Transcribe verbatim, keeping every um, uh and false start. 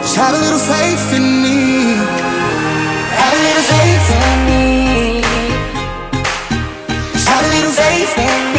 Just have a little faith in me. Have a little faith in me. Just have a little faith in me.